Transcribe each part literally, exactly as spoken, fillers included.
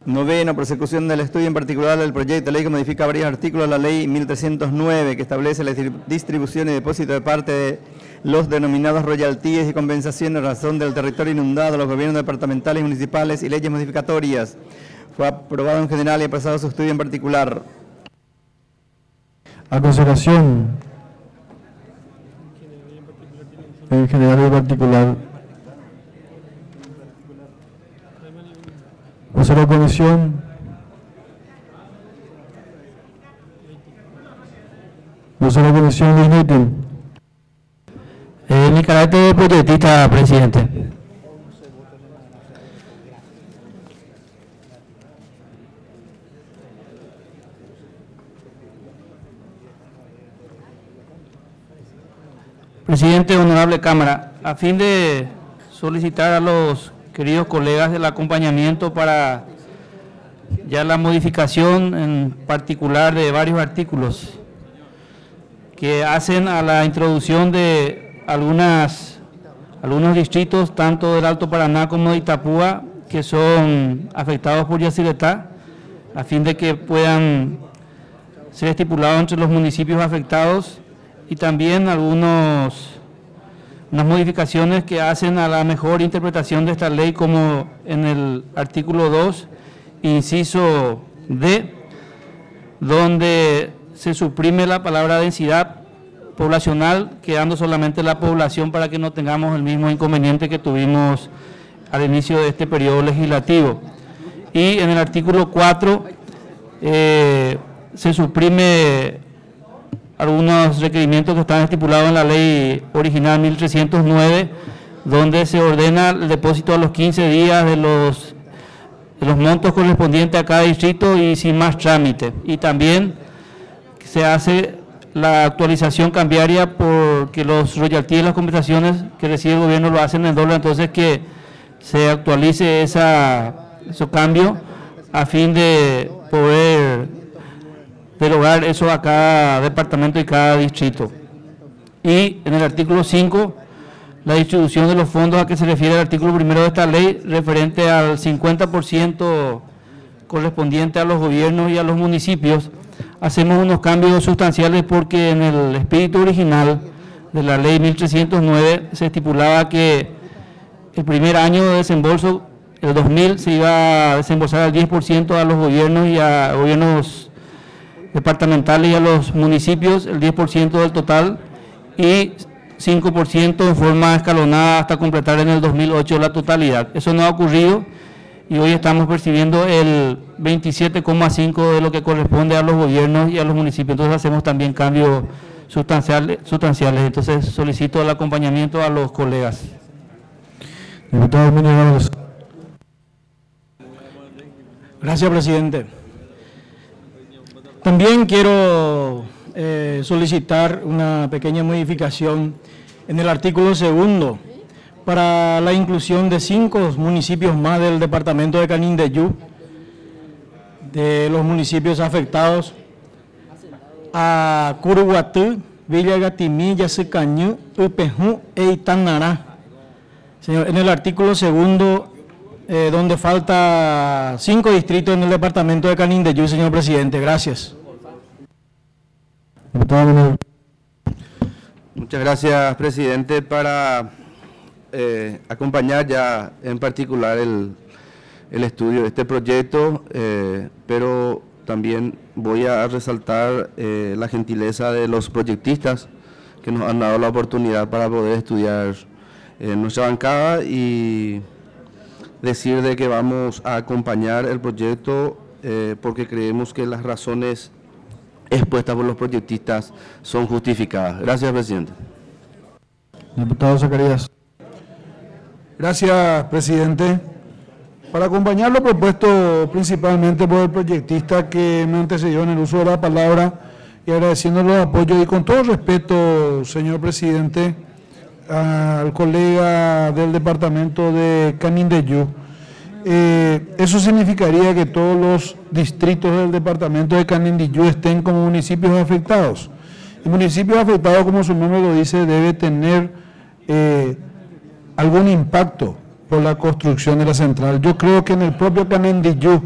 Noveno, prosecución del estudio en particular del proyecto de ley que modifica varios artículos de la ley mil trescientos nueve, que establece la distribución y depósito de parte de los denominados royalties y compensaciones a razón del territorio inundado, los gobiernos departamentales y municipales y leyes modificatorias. Fue aprobado en general y ha pasado a su estudio en particular. A consideración en general y en particular. Pasar a la comisión. Pasar a la comisión de ítem. En mi carácter de proyectista, presidente. Presidente, honorable Cámara, a fin de solicitar a los queridos colegas del acompañamiento para ya la modificación en particular de varios artículos que hacen a la introducción de algunas, algunos distritos, tanto del Alto Paraná como de Itapúa, que son afectados por Yacyretá, a fin de que puedan ser estipulados entre los municipios afectados, y también algunos unas modificaciones que hacen a la mejor interpretación de esta ley, como en el artículo dos, inciso D, donde se suprime la palabra densidad poblacional, quedando solamente la población para que no tengamos el mismo inconveniente que tuvimos al inicio de este periodo legislativo. Y en el artículo cuatro eh, se suprime algunos requerimientos que están estipulados en la ley original mil trescientos nueve, donde se ordena el depósito a los quince días de los, de los montos correspondientes a cada distrito y sin más trámite. Y también se hace la actualización cambiaria, porque los royalties y las compensaciones que recibe el gobierno lo hacen en dólar, entonces que se actualice esa, ese cambio a fin de poder derogar eso a cada departamento y cada distrito. Y en el artículo cinco, la distribución de los fondos a que se refiere el artículo primero de esta ley, referente al cincuenta por ciento correspondiente a los gobiernos y a los municipios, hacemos unos cambios sustanciales, porque en el espíritu original de la ley mil trescientos nueve se estipulaba que el primer año de desembolso, el dos mil, se iba a desembolsar al diez por ciento a los gobiernos y a gobiernos departamentales y a los municipios, el diez por ciento del total, y cinco por ciento en forma escalonada hasta completar en el dos mil ocho la totalidad. Eso no ha ocurrido y hoy estamos percibiendo el veintisiete coma cinco por ciento de lo que corresponde a los gobiernos y a los municipios. Entonces hacemos también cambios sustanciales. sustanciales. Entonces solicito el acompañamiento a los colegas. Diputado Menegalos. Gracias, presidente. También quiero eh, solicitar una pequeña modificación en el artículo segundo para la inclusión de cinco municipios más del departamento de Canindeyú, de los municipios afectados a Curuguatú, Villa Gatimí, Yacycañú, Upejú e Itanará. Señor, en el artículo segundo, Eh, donde falta cinco distritos en el departamento de Canindeyú, señor presidente. Gracias. Muchas gracias, presidente. Para eh, acompañar ya en particular el, el estudio de este proyecto, eh, pero también voy a resaltar eh, la gentileza de los proyectistas que nos han dado la oportunidad para poder estudiar en nuestra bancada, y decir de que vamos a acompañar el proyecto eh, porque creemos que las razones expuestas por los proyectistas son justificadas. Gracias, presidente. Diputado Zacarías. Gracias, presidente. Para acompañar lo propuesto principalmente por el proyectista que me antecedió en el uso de la palabra, y agradeciendo los apoyos, y con todo respeto, señor presidente, al colega del departamento de Canindeyú, eh, eso significaría que todos los distritos del departamento de Canindeyú estén como municipios afectados. El municipio afectado, como su nombre lo dice, debe tener eh, algún impacto por la construcción de la central. Yo creo que en el propio Canindeyú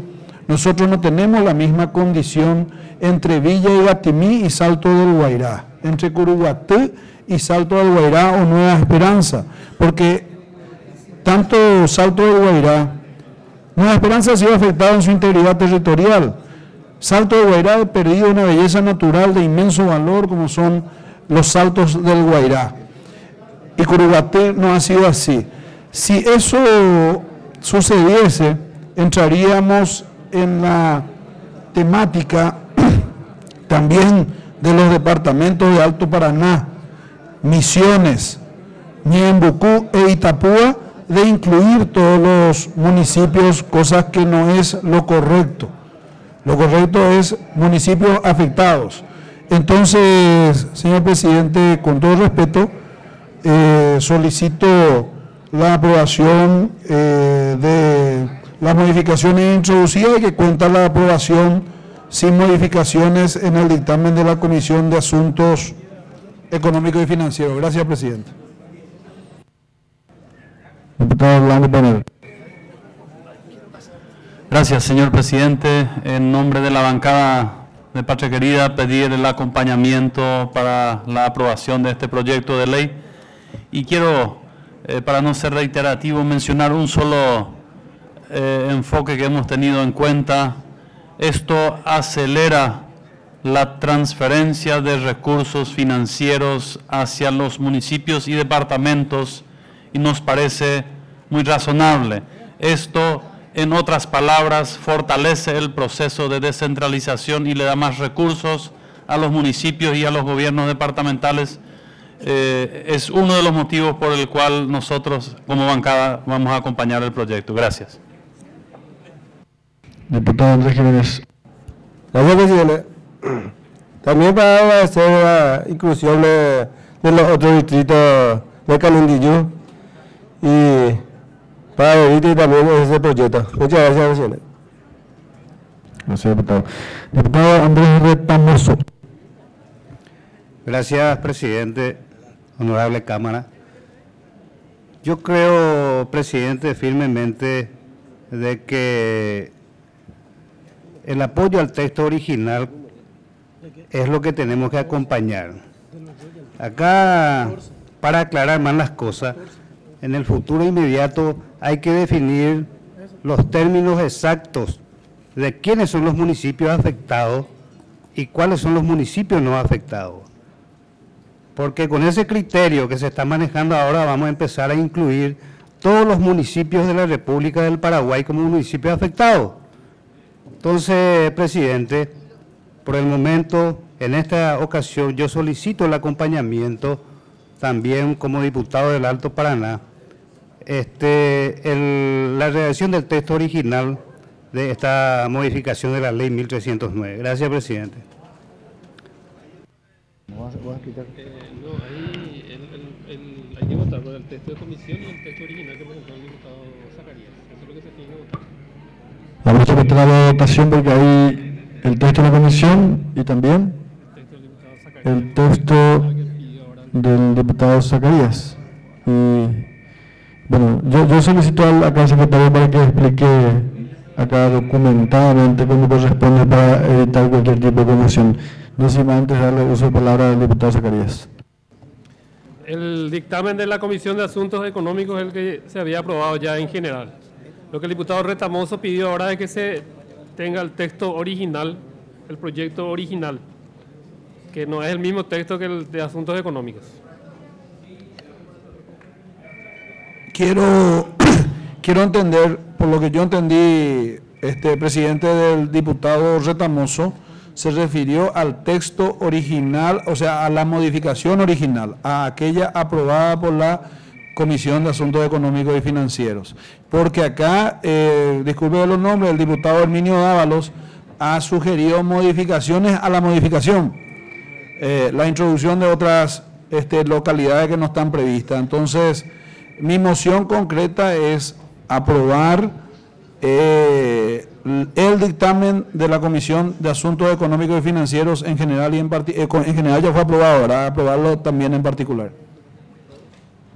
Nosotros no tenemos la misma condición entre Villa y Gatimí y Salto del Guairá, entre Curuguatí y Salto del Guairá o Nueva Esperanza, porque tanto Salto del Guairá, Nueva Esperanza ha sido afectada en su integridad territorial. Salto del Guairá ha perdido una belleza natural de inmenso valor como son los saltos del Guairá. Y Curuguatí no ha sido así. Si eso sucediese, entraríamos en la temática también de los departamentos de Alto Paraná, Misiones, Ñembucú e Itapúa, de incluir todos los municipios, cosas que no es lo correcto. Lo correcto es municipios afectados. Entonces, señor presidente, con todo respeto, eh, solicito la aprobación eh, de las modificaciones introducidas y que cuenta la aprobación sin modificaciones en el dictamen de la Comisión de Asuntos Económicos y Financieros. Gracias, presidente. Diputado Orlando Panel. Gracias, señor presidente. En nombre de la bancada de Patria Querida, pedir el acompañamiento para la aprobación de este proyecto de ley. Y quiero, eh, para no ser reiterativo, mencionar un solo eh, enfoque que hemos tenido en cuenta. Esto acelera la transferencia de recursos financieros hacia los municipios y departamentos y nos parece muy razonable. Esto, en otras palabras, fortalece el proceso de descentralización y le da más recursos a los municipios y a los gobiernos departamentales. Eh, es uno de los motivos por el cual nosotros, como bancada, vamos a acompañar el proyecto. Gracias. Diputado Andrés Jiménez. Gracias, presidente. También para hacer la inclusión de, de los otros distritos de Canindiyú y para evitar también ese proyecto. Muchas gracias, presidente. Gracias, diputado. Diputado Andrés Retamoso. Gracias, presidente, honorable Cámara. Yo creo, presidente, firmemente de que el apoyo al texto original es lo que tenemos que acompañar. Acá, para aclarar más las cosas, en el futuro inmediato hay que definir los términos exactos de quiénes son los municipios afectados y cuáles son los municipios no afectados. Porque con ese criterio que se está manejando ahora vamos a empezar a incluir todos los municipios de la República del Paraguay como municipios afectados. Entonces, presidente, por el momento, en esta ocasión, yo solicito el acompañamiento también como diputado del Alto Paraná, este, el, la redacción del texto original de esta modificación de la ley mil trescientos nueve. Gracias, presidente. Eh, no, ahí el, el, el, hay que votar por el texto de comisión y el texto original que presentó el diputado Zacarías. Eso es lo que se tiene que votar. Vamos a someter a la votación porque hay el texto de la comisión y también el texto del diputado Zacarías. Y bueno, yo, yo solicito al, acá al secretario para que explique acá documentadamente cómo corresponde para evitar cualquier tipo de confusión. No sin antes darle uso de palabra al diputado Zacarías. El dictamen de la Comisión de Asuntos Económicos es el que se había aprobado ya en general. Lo que el diputado Retamoso pidió ahora es que se tenga el texto original, el proyecto original, que no es el mismo texto que el de Asuntos Económicos. Quiero, quiero entender, por lo que yo entendí, este presidente del diputado Retamoso, se refirió al texto original, o sea, a la modificación original, a aquella aprobada por la Comisión de Asuntos Económicos y Financieros. Porque acá, eh, disculpe los nombres, el diputado Herminio Dávalos ha sugerido modificaciones a la modificación, eh, la introducción de otras este, localidades que no están previstas. Entonces, mi moción concreta es aprobar eh, el dictamen de la Comisión de Asuntos Económicos y Financieros en general y en, part eh, en general ya fue aprobado, ahora aprobarlo también en particular.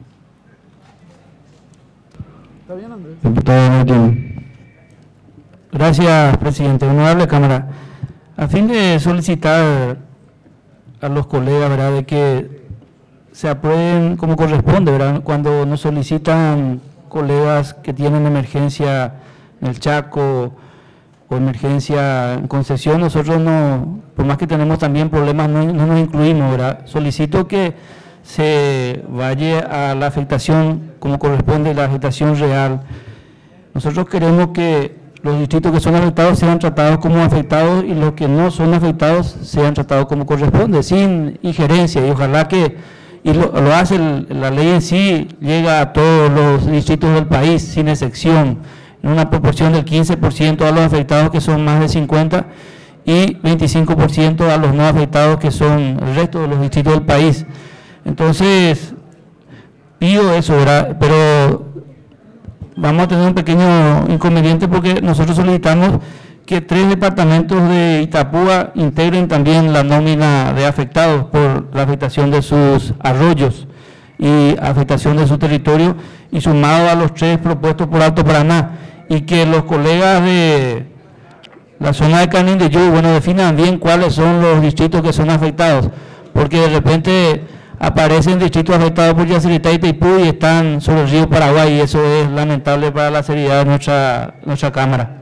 ¿Está bien, Andrés? Diputado Martín. Gracias, presidente. Honorable Cámara, a fin de solicitar a los colegas, ¿verdad?, de que se aprueben como corresponde, ¿verdad?, cuando nos solicitan colegas que tienen emergencia en el Chaco o emergencia en Concesión, nosotros no, por más que tenemos también problemas, no, no nos incluimos, ¿verdad? Solicito que se vaya a la afectación como corresponde, la afectación real. Nosotros queremos que los distritos que son afectados sean tratados como afectados y los que no son afectados sean tratados como corresponde, sin injerencia, y ojalá que, y lo, lo hace el, la ley en sí, llega a todos los distritos del país, sin excepción, en una proporción del quince por ciento a los afectados, que son más de cincuenta, y veinticinco por ciento a los no afectados, que son el resto de los distritos del país. Entonces, pido eso, ¿verdad? Pero vamos a tener un pequeño inconveniente porque nosotros solicitamos que tres departamentos de Itapúa integren también la nómina de afectados por la afectación de sus arroyos y afectación de su territorio, y sumado a los tres propuestos por Alto Paraná, y que los colegas de la zona de Canindeyú, bueno, definan bien cuáles son los distritos que son afectados, porque de repente aparecen distritos afectados por Yacyretá y Itaipú y están sobre el río Paraguay, y eso es lamentable para la seriedad de nuestra, nuestra Cámara.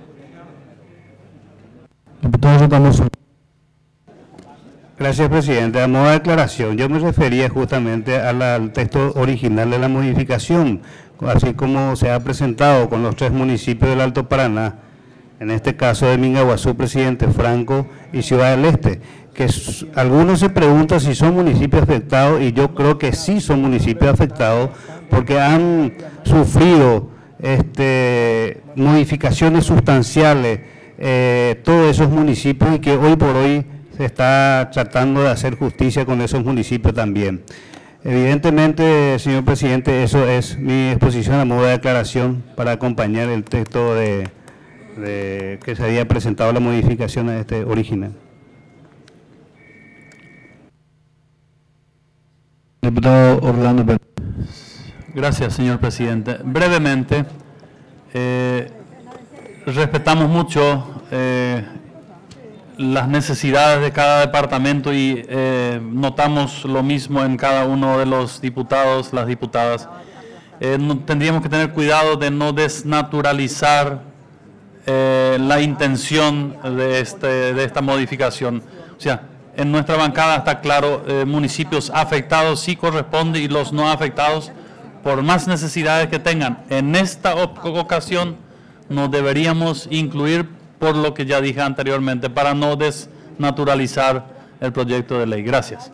Gracias, presidente. A modo de aclaración, yo me refería justamente a la, al texto original de la modificación, así como se ha presentado con los tres municipios del Alto Paraná, en este caso de Mingaguazú, presidente Franco, y Ciudad del Este, que s- algunos se preguntan si son municipios afectados, y yo creo que sí son municipios afectados, porque han sufrido este, modificaciones sustanciales eh, todos esos municipios, y que hoy por hoy se está tratando de hacer justicia con esos municipios también. Evidentemente, señor presidente, eso es mi exposición a modo de declaración para acompañar el texto de, de que se había presentado la modificación a este original. Diputado Orlando Pérez. Gracias, señor presidente. Brevemente, eh, respetamos mucho eh, las necesidades de cada departamento y eh, notamos lo mismo en cada uno de los diputados, las diputadas. Eh, no- tendríamos que tener cuidado de no desnaturalizar eh, la intención de, este, de esta modificación. O sea, en nuestra bancada está claro, eh, municipios afectados sí corresponde, y los no afectados, por más necesidades que tengan, en esta op- ocasión nos deberíamos incluir, por lo que ya dije anteriormente, para no desnaturalizar el proyecto de ley. Gracias.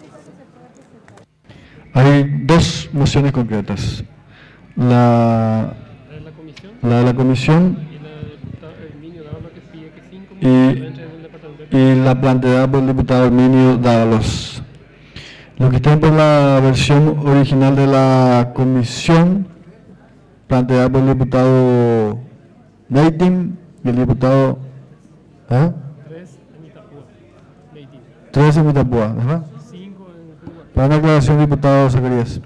Hay dos mociones concretas. La, La de la comisión la de la comisión y la del diputado Herminio Dávalos, que pide que cinco y, municipios entren en el departamento. y la planteada por el diputado Herminio Dávalos. Lo que está por la versión original de la comisión, planteada por el diputado Neitin y el diputado ¿eh? Tres en Itapúa, Leitín. tres en Itapúa, ¿verdad? Cinco en Uruguay. Para una aclaración, diputado Zacarías.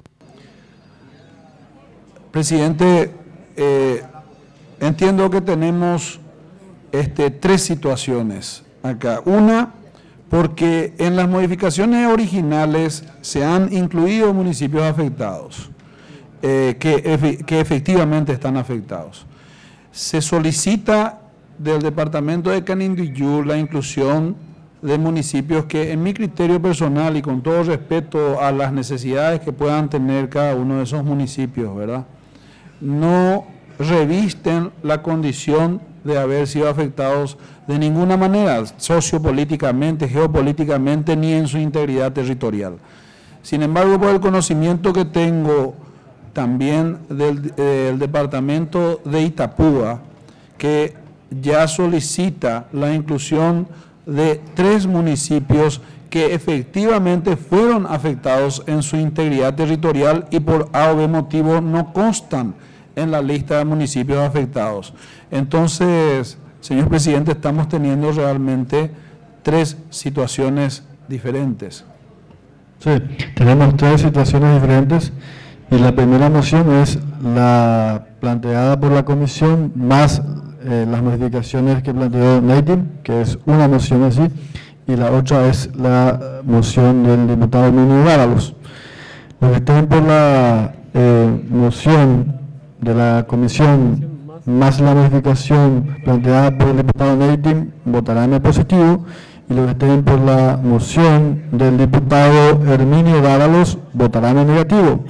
Presidente, eh, entiendo que tenemos este, tres situaciones acá. Una, porque en las modificaciones originales se han incluido municipios afectados, eh, que, efe- que efectivamente están afectados. Se solicita del departamento de Canindeyú la inclusión de municipios que, en mi criterio personal y con todo respeto a las necesidades que puedan tener cada uno de esos municipios, ¿verdad?, no revisten la condición de haber sido afectados de ninguna manera, sociopolíticamente, geopolíticamente, ni en su integridad territorial. Sin embargo, por el conocimiento que tengo también del, del departamento de Itapúa, que ya solicita la inclusión de tres municipios que efectivamente fueron afectados en su integridad territorial y por A o B motivo no constan en la lista de municipios afectados. Entonces, señor presidente, estamos teniendo realmente tres situaciones diferentes. Sí, tenemos tres situaciones diferentes y la primera moción es la planteada por la comisión más eh, las modificaciones que planteó Neitim, que es una moción así, y la otra es la moción del diputado Herminio Dávalos. Los que estén por la eh, moción de la comisión más la modificación planteada por el diputado Neitim votarán en positivo, y los que estén por la moción del diputado Herminio Dávalos votarán en negativo.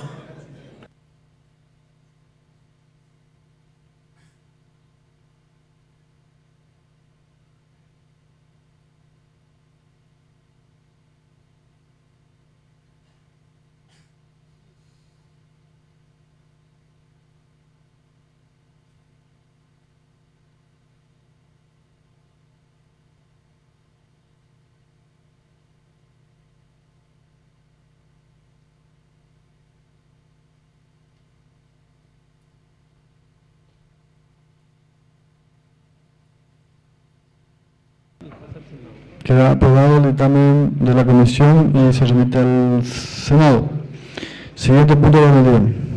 Queda aprobado el dictamen de la comisión y se remite al Senado. Siguiente punto de la